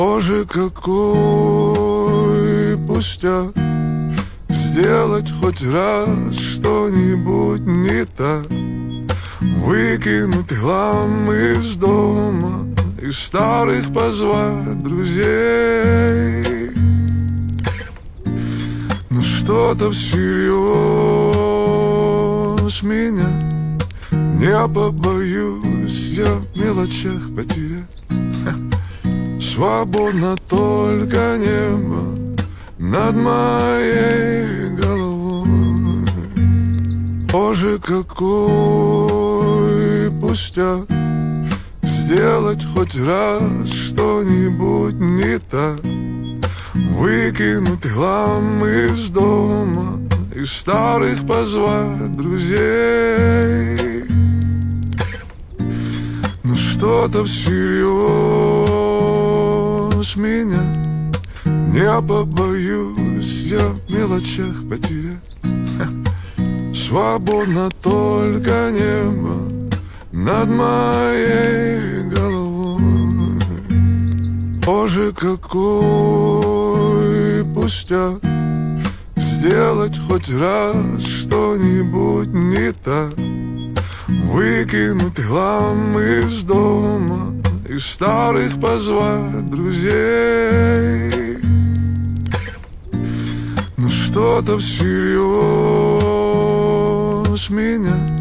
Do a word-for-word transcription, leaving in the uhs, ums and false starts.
Боже, какой пустяк сделать хоть раз что-нибудь не так. Выкинуть хлам из дома, из старых позвать друзей. Но что-то всерьез меня не побоюсь я в мелочах потерять. Свободно только небо над моей головой. Боже, какой пустяк сделать хоть раз что-нибудь не так. Выкинуть хлам из дома, из старых позвать друзей. Но что-то всерьез меня не побоюсь я в мелочах потерять. Свободно только небо над моей головой. Боже, какой пустяк сделать хоть раз что-нибудь не так. Выкинуть хлам из дома, из старых позвать друзей. Но что-то всерьез меня